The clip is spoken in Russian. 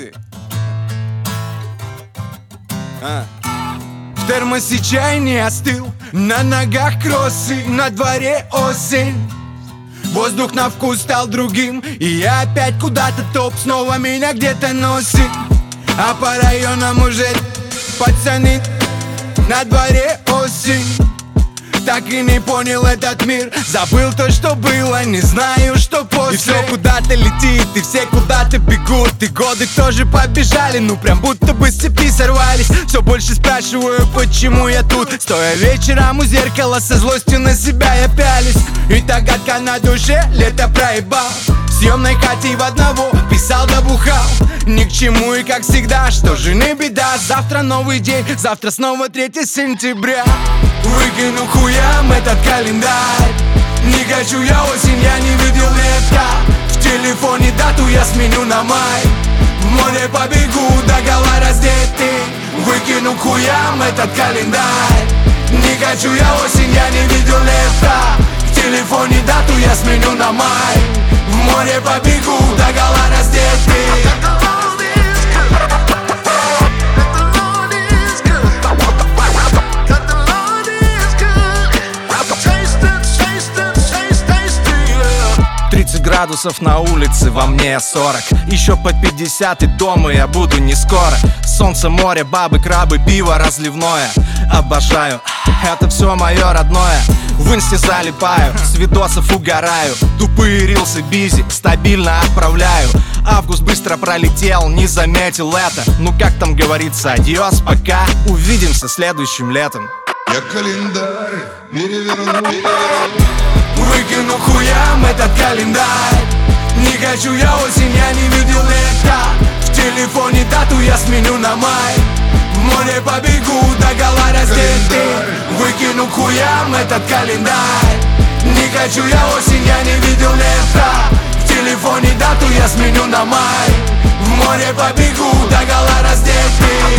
Изи. В термосе чай не остыл, на ногах кроссы, на дворе осень. Воздух на вкус стал другим, и я опять куда-то топ, снова меня где-то носит. А по районам уже пацаны, на дворе осень. Так и не понял этот мир, забыл то, что было, не знаю, что после. И все куда-то летит, и все куда-то бегут, и годы тоже побежали, ну прям будто бы с цепи сорвались. Все больше спрашиваю, почему я тут, стоя вечером у зеркала, со злостью на себя я пялись. И догадка на душе, лето проебал, в съемной хате в одного писал да бухал. Ни к чему и как всегда, что жены беда. Завтра новый день, завтра снова 3 сентября. Выкину хуям этот календарь. Не хочу я осень, я не видел лета. В телефоне дату я сменю на май. В море побегу, догола раздетый. Выкину хуям этот календарь. Не хочу я осень, я не видел лета. В телефоне дату я сменю на май. В море побегу, догола раздетый. 30 градусов на улице, во мне 40. Еще по 50 и дома я буду не скоро. Солнце, море, бабы, крабы, пиво разливное. Обожаю, это все мое родное. В инсте залипаю, с видосов угораю. Тупые рилсы бизи, стабильно отправляю. Август быстро пролетел, не заметил это. Ну как там говорится, адьос, пока. Увидимся следующим летом. Я календарь переверну. Выкину хуям этот календарь. Не хочу я осень, я не видел лета. В телефоне дату я сменю на май. В море побегу, догола раздетый. Выкину хуям этот календарь. Не хочу я осень, я не видел лета. В телефоне дату я сменю на май. В море побегу, догола раздетый.